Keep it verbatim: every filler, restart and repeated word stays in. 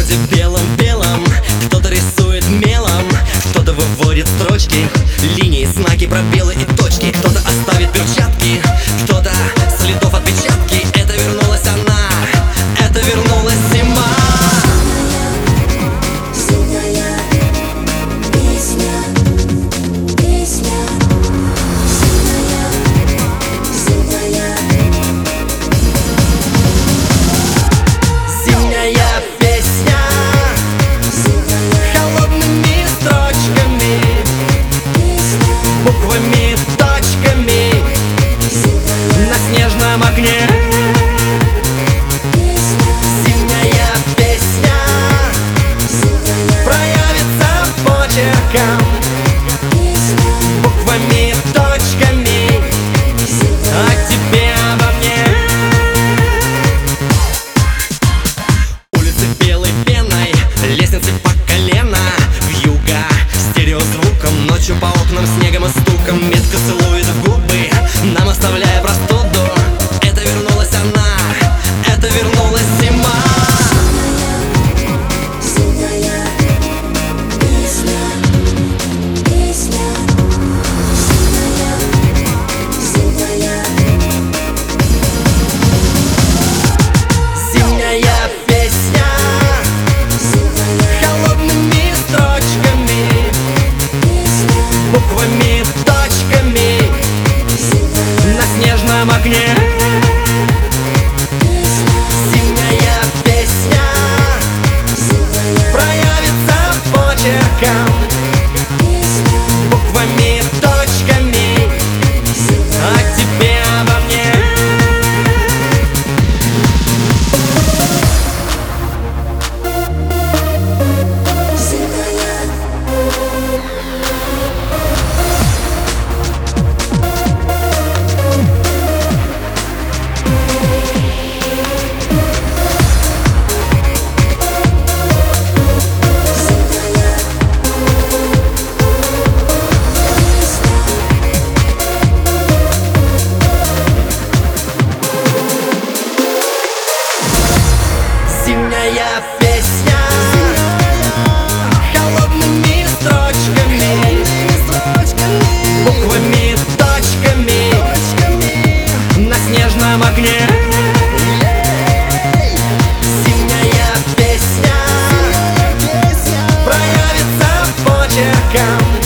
улице белым-белым кто-то рисует мелом, кто-то выводит строчки, линии, знаки, пробелы и точки. Кто-то оставит перчатки, кто-то следов отпечатки. Это вернулась она, это вернулась зима. Буквами, точками на снежном огне. Зимняя песня проявится почерком, буквами, точками о тебе, обо мне. Улицы белой пеной, лестницы по колено, вьюга стереозвуком, ночью по окнам снегом и стуком. Метко целует в губы, нам оставляя простуду. Это вернулась она, это вернулась зима. Зимняя песня холодными строчками, буквами, точками на снежном огне. Зимняя песня проявится почерком, буквами, точками о тебе, обо мне. Зимняя песня холодными строчками, буквами, точками на снежном огне. Зимняя песня проявится почерком,